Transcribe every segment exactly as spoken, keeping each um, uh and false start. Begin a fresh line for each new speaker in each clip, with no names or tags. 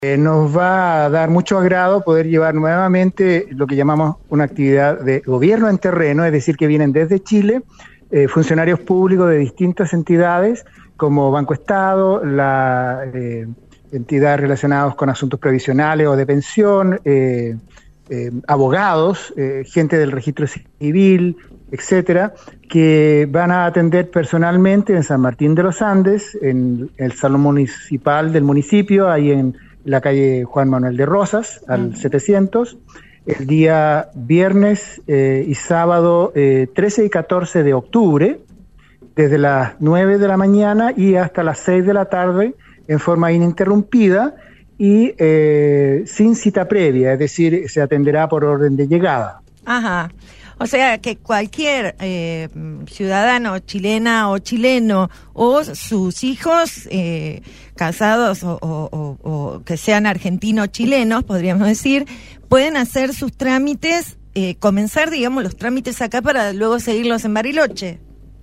Eh, nos va a dar mucho agrado poder llevar nuevamente lo que llamamos una actividad de gobierno en terreno, es decir, que vienen desde Chile eh, funcionarios públicos de distintas entidades como Banco Estado, la eh, entidades relacionadas con asuntos previsionales o de pensión, eh, eh, abogados, eh, gente del registro civil, etcétera, que van a atender personalmente en San Martín de los Andes, en el salón municipal del municipio, ahí en la calle Juan Manuel de Rosas, al uh-huh. setecientos, el día viernes eh, y sábado eh, trece y catorce de octubre, desde las nueve de la mañana y hasta las seis de la tarde, en forma ininterrumpida y eh, sin cita previa, es decir, se atenderá por orden de llegada.
Ajá. O sea, que cualquier eh, ciudadano chilena o chileno o sus hijos eh, casados o, o, o, o que sean argentinos-chilenos, podríamos decir, pueden hacer sus trámites, eh, comenzar, digamos, los trámites acá para luego seguirlos en Bariloche.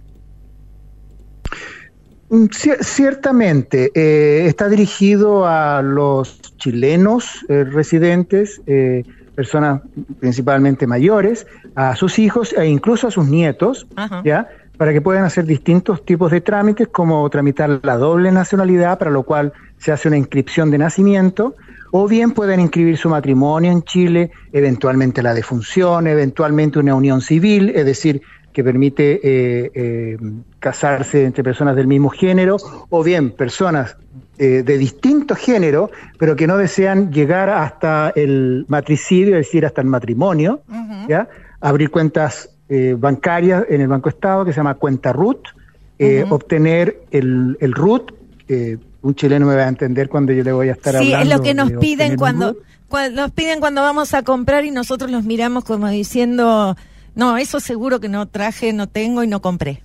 C- ciertamente, eh, está dirigido a los chilenos eh, residentes, eh, personas principalmente mayores, a sus hijos e incluso a sus nietos, uh-huh. ya, para que puedan hacer distintos tipos de trámites, como tramitar la doble nacionalidad, para lo cual se hace una inscripción de nacimiento, o bien pueden inscribir su matrimonio en Chile, eventualmente la defunción, eventualmente una unión civil, es decir, que permite eh, eh, casarse entre personas del mismo género, o bien personas eh, de distinto género, pero que no desean llegar hasta el matricidio, es decir, hasta el matrimonio, uh-huh. ¿ya? Abrir cuentas eh, bancarias en el Banco Estado, que se llama cuenta R U T, eh, uh-huh. obtener el, el R U T, eh, un chileno me va a entender cuando yo le voy a estar
sí,
hablando.
Sí, es lo que nos piden cuando,
R U T.
cuando nos piden cuando vamos a comprar y nosotros los miramos como diciendo... No, eso seguro que no traje, no tengo y no compré.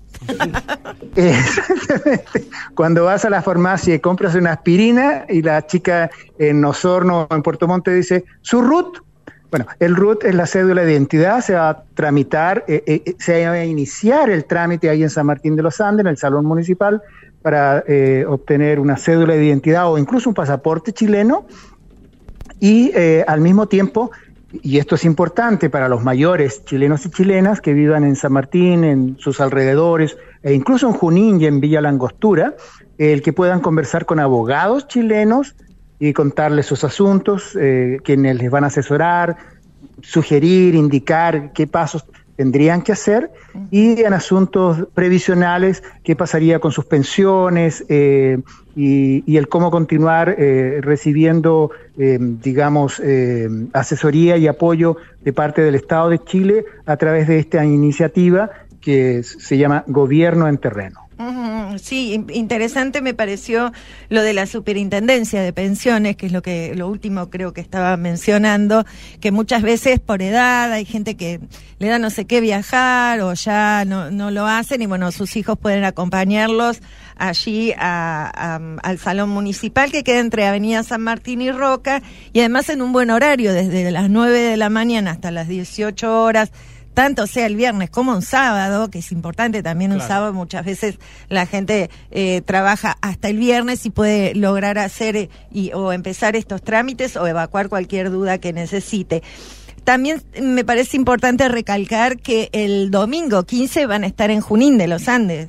Exactamente. Cuando vas a la farmacia y compras una aspirina y la chica en Osorno o en Puerto Montt te dice, ¿su R U T? Bueno, el R U T es la cédula de identidad, se va a tramitar, eh, eh, se va a iniciar el trámite ahí en San Martín de los Andes, en el Salón Municipal, para eh, obtener una cédula de identidad o incluso un pasaporte chileno y eh, al mismo tiempo... Y esto es importante para los mayores chilenos y chilenas que vivan en San Martín, en sus alrededores, e incluso en Junín y en Villa La Angostura, el que puedan conversar con abogados chilenos y contarles sus asuntos, eh, quienes les van a asesorar, sugerir, indicar qué pasos tendrían que hacer, y en asuntos previsionales, qué pasaría con sus pensiones eh, y, y el cómo continuar eh, recibiendo, eh, digamos, eh, asesoría y apoyo de parte del Estado de Chile a través de esta iniciativa que se llama Gobierno en Terreno.
Uh-huh. Sí, interesante me pareció lo de la superintendencia de pensiones, que es lo que lo último creo que estaba mencionando, que muchas veces por edad hay gente que le da no sé qué viajar o ya no, no lo hacen y bueno, sus hijos pueden acompañarlos allí a, a, al salón municipal que queda entre Avenida San Martín y Roca y además en un buen horario, desde las nueve de la mañana hasta las dieciocho horas, tanto sea el viernes como un sábado, que es importante también un claro. sábado, muchas veces la gente eh, trabaja hasta el viernes y puede lograr hacer eh, y, o empezar estos trámites o evacuar cualquier duda que necesite. También me parece importante recalcar que el domingo quince van a estar en Junín de los Andes.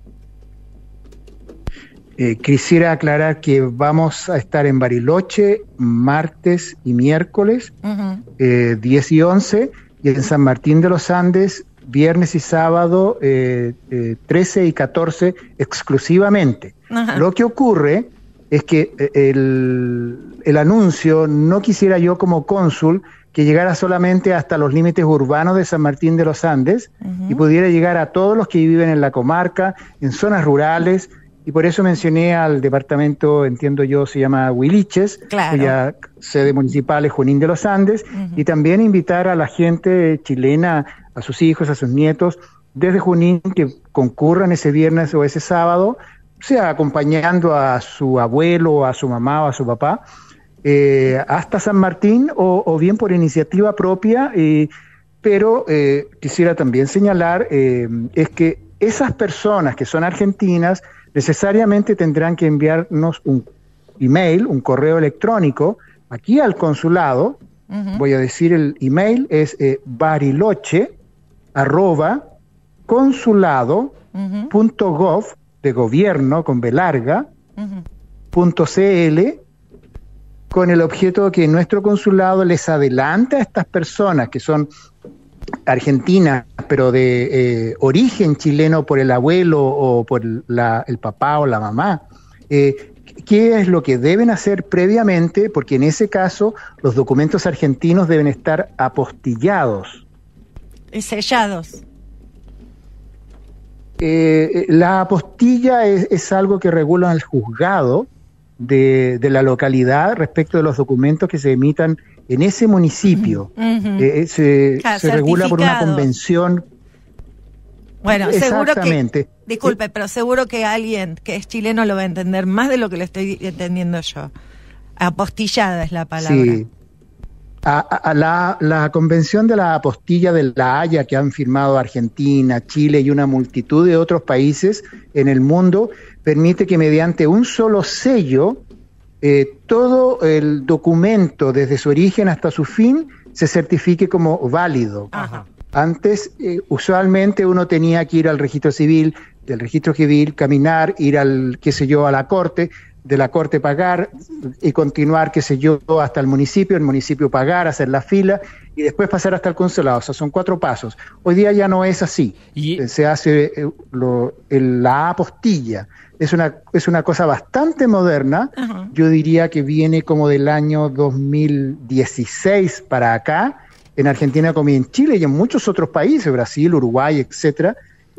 Eh, quisiera aclarar que vamos a estar en Bariloche martes y miércoles, uh-huh. eh, diez y once, y en San Martín de los Andes, viernes y sábado, eh, eh, trece y catorce exclusivamente. Ajá. Lo que ocurre es que el, el anuncio, no quisiera yo como cónsul que llegara solamente hasta los límites urbanos de San Martín de los Andes uh-huh. y pudiera llegar a todos los que viven en la comarca, en zonas rurales, y por eso mencioné al departamento, entiendo yo, se llama Huiliches,
claro.
cuya sede municipal es Junín de los Andes, uh-huh. y también invitar a la gente chilena, a sus hijos, a sus nietos, desde Junín, que concurran ese viernes o ese sábado, sea acompañando a su abuelo, a su mamá o a su papá, eh, hasta San Martín, o, o bien por iniciativa propia, eh, pero eh, quisiera también señalar, eh, es que esas personas que son argentinas, necesariamente tendrán que enviarnos un email, un correo electrónico, aquí al consulado. Uh-huh. Voy a decir el email, es eh, bariloche arroba consulado uh-huh. punto gov, de gobierno, con B larga, uh-huh. punto cl, con el objeto que nuestro consulado les adelante a estas personas que son argentinas, pero de eh, origen chileno por el abuelo o por la, el papá o la mamá, eh, qué es lo que deben hacer previamente, porque en ese caso los documentos argentinos deben estar apostillados.
Y sellados.
Eh, la apostilla es, es algo que regula el juzgado de, de la localidad respecto de los documentos que se emitan en ese municipio. Uh-huh. eh, se, claro, se regula por una convención.
Bueno, seguro que, disculpe, eh, pero seguro que alguien que es chileno lo va a entender más de lo que lo estoy entendiendo yo. Apostillada es la palabra.
Sí. A, a la, la convención de la apostilla de La Haya que han firmado Argentina, Chile y una multitud de otros países en el mundo permite que mediante un solo sello eh, todo el documento desde su origen hasta su fin se certifique como válido.
Ajá.
Antes, eh, usualmente uno tenía que ir al registro civil, del registro civil caminar, ir al, qué sé yo, a la corte, de la corte pagar y continuar, qué sé yo, hasta el municipio, el municipio pagar, hacer la fila y después pasar hasta el consulado. O sea, son cuatro pasos. Hoy día ya no es así. ¿Y? Se hace eh, lo, el, la apostilla. Es una, es una cosa bastante moderna. Uh-huh. Yo diría que viene como del año dos mil dieciséis para acá, en Argentina como en Chile y en muchos otros países, Brasil, Uruguay, etcétera,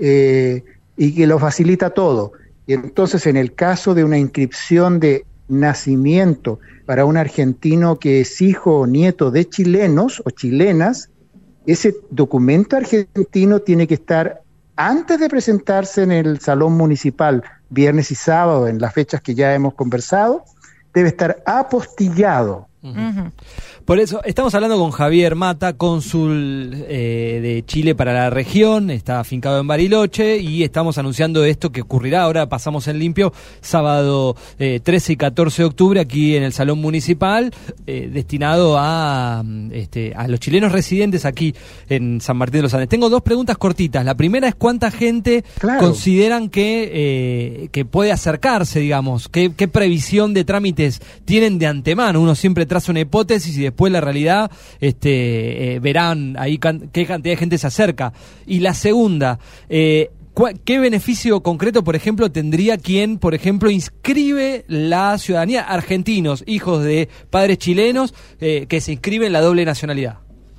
eh, y que lo facilita todo. Y entonces, en el caso de una inscripción de nacimiento para un argentino que es hijo o nieto de chilenos o chilenas, ese documento argentino tiene que estar, antes de presentarse en el salón municipal, viernes y sábado, en las fechas que ya hemos conversado, debe estar apostillado.
Uh-huh. Por eso estamos hablando con Javier Mata, cónsul eh, de Chile para la región, está afincado en Bariloche y estamos anunciando esto que ocurrirá, ahora pasamos en limpio, sábado eh, trece y catorce de octubre aquí en el Salón Municipal, eh, destinado a, este, a los chilenos residentes aquí en San Martín de los Andes. Tengo dos preguntas cortitas. La primera es cuánta gente claro. consideran que, eh, que puede acercarse, digamos, qué, qué previsión de trámites tienen de antemano. Uno siempre traza una hipótesis y después la realidad este, eh, verán ahí can- qué cantidad de gente se acerca. Y la segunda, eh, cu- ¿qué beneficio concreto, por ejemplo, tendría quien, por ejemplo, inscribe la ciudadanía? Argentinos, hijos de padres chilenos, eh, que se inscriben la doble nacionalidad.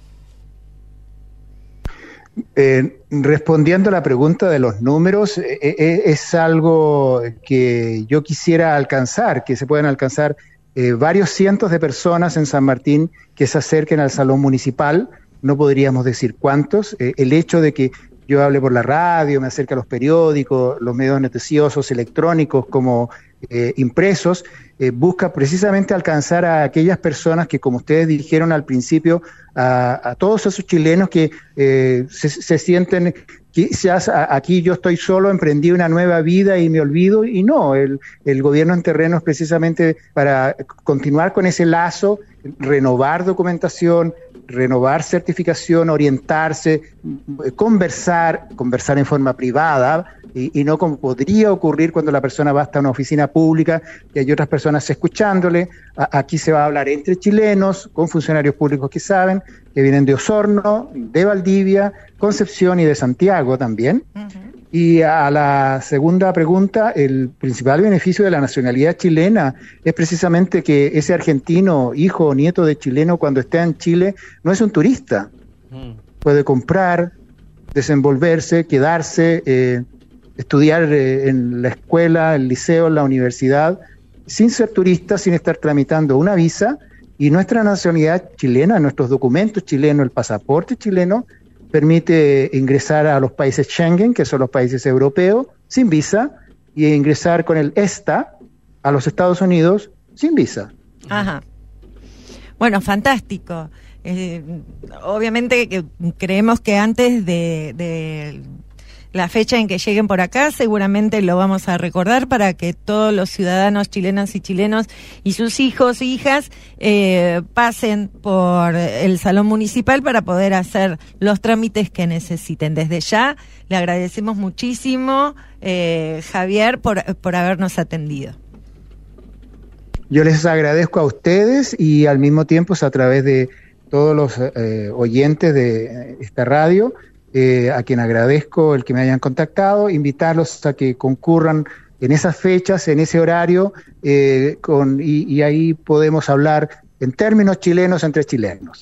Eh, respondiendo a la pregunta de los números, eh, eh, es algo que yo quisiera alcanzar, que se puedan alcanzar Eh, varios cientos de personas en San Martín que se acerquen al salón municipal, no podríamos decir cuántos. Eh, el hecho de que yo hable por la radio, me acerque a los periódicos, los medios noticiosos electrónicos como eh, impresos, eh, busca precisamente alcanzar a aquellas personas que, como ustedes dijeron al principio, a, a todos esos chilenos que eh, se, se sienten quizás aquí yo estoy solo, emprendí una nueva vida y me olvido, y no, el, el gobierno en terreno es precisamente para continuar con ese lazo, renovar documentación, renovar certificación, orientarse, conversar, conversar en forma privada, y, y no como podría ocurrir cuando la persona va hasta una oficina pública y hay otras personas escuchándole. A, aquí se va a hablar entre chilenos, con funcionarios públicos que saben, que vienen de Osorno, de Valdivia, Concepción y de Santiago también. Uh-huh. Y a la segunda pregunta, el principal beneficio de la nacionalidad chilena es precisamente que ese argentino, hijo o nieto de chileno, cuando esté en Chile, no es un turista. Uh-huh. Puede comprar, desenvolverse, quedarse, eh, estudiar eh, en la escuela, el liceo, en la universidad, sin ser turista, sin estar tramitando una visa. Y nuestra nacionalidad chilena, nuestros documentos chilenos, el pasaporte chileno, permite ingresar a los países Schengen, que son los países europeos, sin visa, y ingresar con el ESTA a los Estados Unidos sin visa.
Ajá. Bueno, fantástico. Eh, obviamente que creemos que antes de, de, la fecha en que lleguen por acá, seguramente lo vamos a recordar para que todos los ciudadanos chilenas y chilenos y sus hijos e hijas eh, pasen por el Salón Municipal para poder hacer los trámites que necesiten. Desde ya le agradecemos muchísimo, eh, Javier, por, por habernos atendido.
Yo les agradezco a ustedes y al mismo tiempo a través de todos los eh, oyentes de esta radio, eh, a quien agradezco el que me hayan contactado, invitarlos a que concurran en esas fechas, en ese horario, eh, con, y, y ahí podemos hablar en términos chilenos entre chilenos.